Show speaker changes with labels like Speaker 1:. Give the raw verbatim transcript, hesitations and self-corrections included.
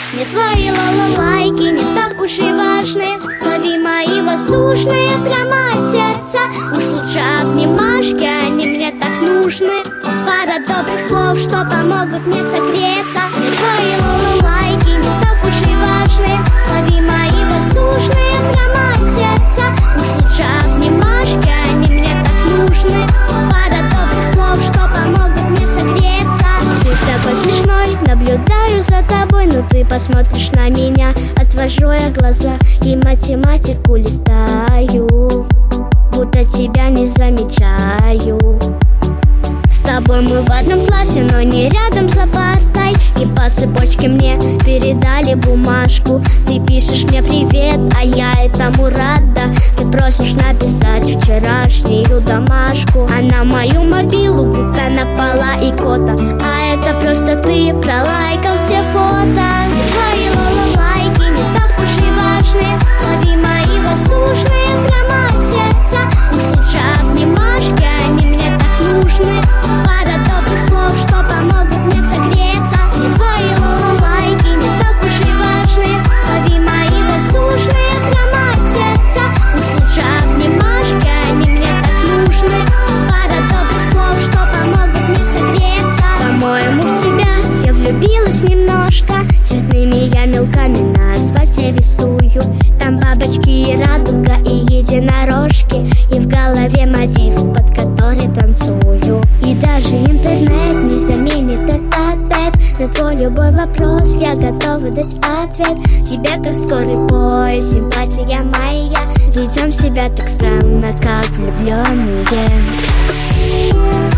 Speaker 1: Мне твои лайки не так уж и важны. Лови мои воздушные прямо от сердца. Уж лучше обнимашки, они мне так нужны. Пара добрых слов, что помогут мне согреться. Мне твои лайки не так уж и важны. Лови мои воздушные прямо от сердца. Уж лучше обнимашки, они мне так нужны. Пара добрых слов, что помогут мне согреться. Ты такой смешной, наблюдаю за тобой, но ты посмотришь на меня. Отвожу я глаза и математику листаю, будто тебя не замечаю. С тобой мы в одном классе, но не рядом за партой. И по цепочке мне передали бумажку. Ты пишешь мне привет, а я этому рада. Ты просишь написать вчерашнюю домашку. А на мою мобилу будто напала икота. А это просто ты пролайкал все фото. Твои лайки не так уж и важны. Лови мои воздушные прямо от сердца. Уж лучше обнимашки, они мне так нужны. Пара добрых слов, что помогут мне согреться. Мне твои лайки не так уж и важны. Лови мои воздушные прямо от сердца. Уж лучше обнимашки, они мне так нужны. Пара добрых слов, что помогут мне согреться. По-моему, в тебя я влюбилась немножко. Цветными я мелками на асфальте рисую. Там бабочки и радуга, и единорожки. И в голове мотив, под который танцую. И даже интернет не заменит тет-а-тет. На твой любой вопрос я готова дать ответ. Тебе как скорый поезд, симпатия моя. Ведем себя так странно, как влюбленные.